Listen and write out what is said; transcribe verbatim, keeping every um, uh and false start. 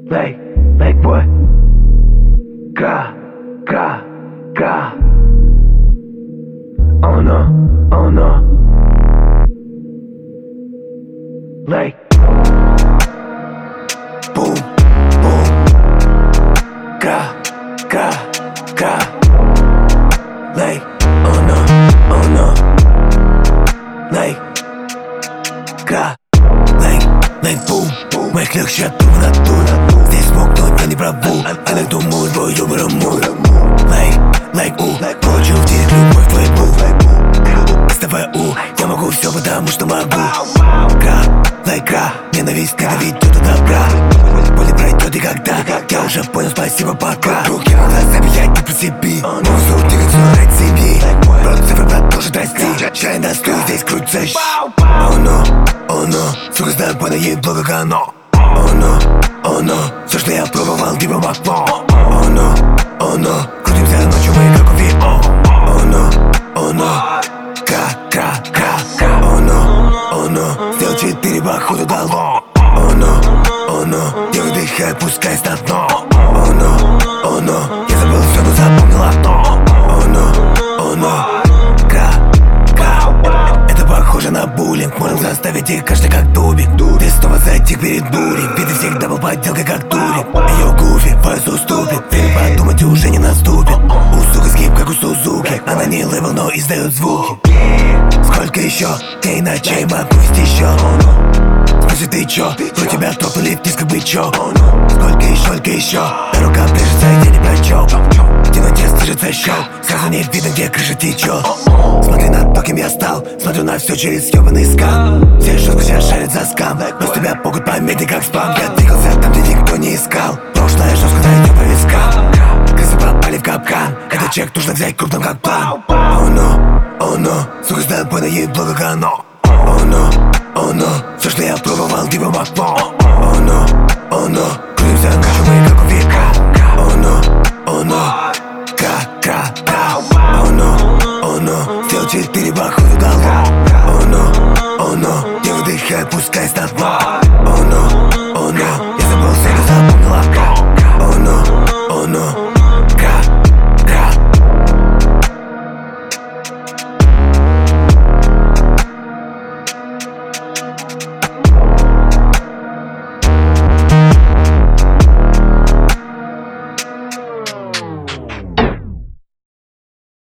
Like, like what? Ga, ga, ga. Oh no, oh no. Like, boom, boom. Ga, ga, ga. Like, oh no, oh no. Like, ga. Like, like boom, boom. Моих лег щатуна оттуда. Здесь смогнуть, но не пробу. Она думает, бой, ёбарому. Like, like, у. Получил в день любовь твою. Доставай у. Я могу все, потому что могу. Га, like, га. Ненависть, ненавидеть до добра. Боль пройдет и когда. Я уже понял, спасибо, пока. Руки в глаза, я не по себе. Музыку двигать, снорать семьи. Рот цифры продолжит расти. Чай на стул, здесь крутится. Oh no, oh no. Сука, знаю, понял, ей благо оно. Oh no, oh no. Все, что я пробовал, либо окно. Oh no, oh no. Крутимся ночью, мы как у ви. Oh no, oh no. Ка, ка, ка, ка. Oh no, oh no. Сделал четыре, походу дало. Oh no, oh no. Я выдыхаю, пускаясь на дно. Oh no, oh no. Я забыл все, но запомнил одно. Oh no, oh no. Ка, ка. Это похоже на буллинг. Можем заставить их каждый как дубик. Ты снова затих перед бурей. Виды всегда был подделкой как турик. Ее гуфи, файл уступит. Время подумать уже не наступит. У сука скип, как у Сузуки. Она не левел, но издает звуки. Сколько еще? Дней ночей могу вести счет. Спроси, ты чё? Про тебя топали вниз, как бы чё? Сколько еще, сколько еще? На руках движется, я не прочел. В темноте слышится щел. Сразу не видно, где крыша течет. Смотри на то, кем я стал. Смотрю на все через ёбаный скам. Все жестко сейчас шарят за скам. Но с тебя погут памяти, как спам. Я двигался там, где никто не искал. Прошлое жестко дойдет по вискам. Крысы попали в капкан. Этот чек нужно взять крупным, как план. Oh no, oh no. Сука, знаю, понял, ей благо оно. Oh no, oh no. Все, что я пробовал, либо окно. Oh no, oh no. Крутимся ночью, мы как у века. Oh no, oh no. Ка, ка, ка. Oh no, oh no. Сделал четыре, походу дало. Oh no, oh no. Я выдыхаю, пускай на дно.